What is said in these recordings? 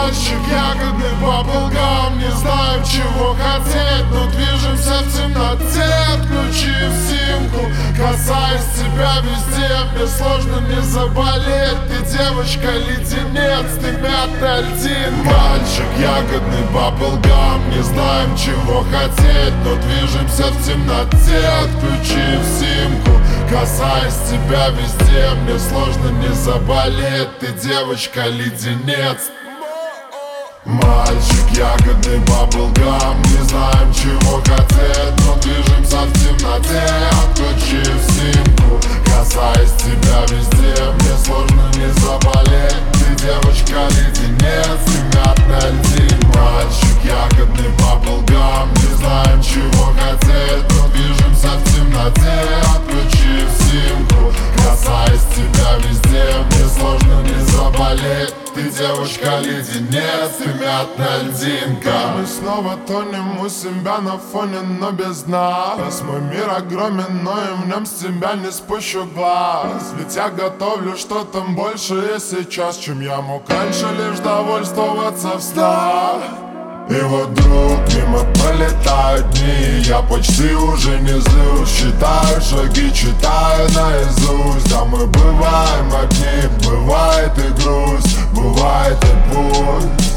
Мальчик, ягодный баблгам, не знаем чего хотеть, но движемся в темноте, отключив симку. Касаясь тебя везде, мне сложно не заболеть. Ты девочка-леденец, ты мятная льдинка. Мальчик, ягодный баблгам, не знаем чего хотеть, но движемся в темноте, отключив симку. Касаясь тебя везде, мне сложно не заболеть. Ты девочка-леденец. Мальчик, ягодный баблгам, не знаем чего хотеть, но движемся в темноте, отключив симку. Касаясь тебя везде, мне сложно не заболеть. Ты девочка-леденец, ты мятная льдинка. Мальчик, ягодный баблгам, не знаем чего хотеть, но движемся в темноте, отключив симку. Касаясь тебя везде, мне сложно не заболеть. Ты девочка-леденец, ты мятная льдинка. Мы снова тонем у себя на фоне, но без нас. Мой мир огромен, но и в нем с тебя не спущу глаз. Ведь я готовлю что-то большее сейчас, чем я мог раньше лишь довольствоваться в снах. И вот вдруг мимо пролетают дни, я почти уже не злюсь. Считаю шаги, читаю наизусть. Да мы бываем одни, бывает и грусть, бывает и пусть.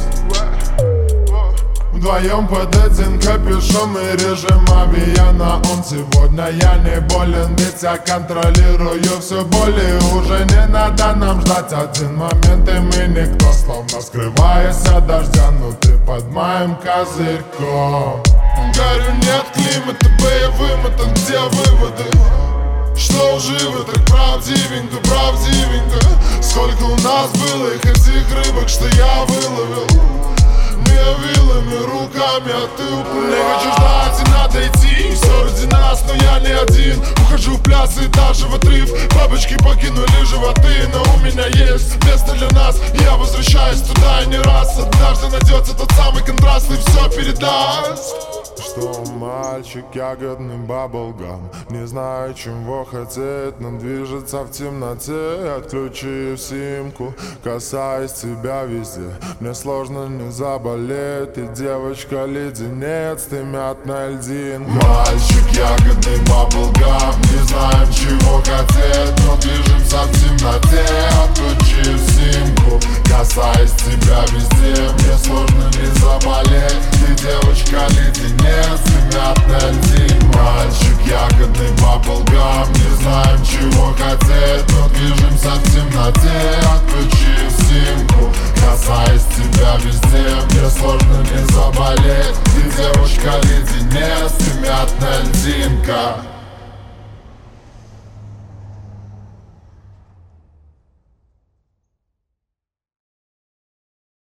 Вдвоем под один капюшон мы режем авиана. Он сегодня я не болен, ведь я контролирую все боли. Уже не надо нам ждать один момент, и мы никто, словно скрываясь от дождя, ну ты под моим козырьком. Говорю, нет климата боевым, это где выводы? Что живо, так правдивенько, правдивенько. Сколько у нас было их этих рыбок, что я выловил. Не вилами, руками, а ты уплыл. Не хочу ждать и надо идти. Все ради нас, но я не один. Ухожу в пляс и даже в отрыв. Бабочки покинули животы, но у меня есть место для нас. Я возвращаюсь туда и не раз. Однажды найдется тот самый контраст и все передаст. Что мальчик, ягодный баблгам, не знаю чего хотеть, но движется в темноте, отключив симку. Касаясь тебя везде, мне сложно не заболеть. Ты девочка-леденец, ты мятная льдинка. Мальчик, ягодный баблгам, не знаем чего хотеть, но движемся в темноте, отключив симку. Касаясь тебя везде, мне сложно не заболеть. Ты девочка-леденец, ты мятная льдинка. Мальчик, ягодный баблгам, не знаем чего хотеть, но движемся в темноте, отключив симку. Касаясь тебя везде, мне сложно не заболеть. Ты девочка-леденец, ты мятная льдинка.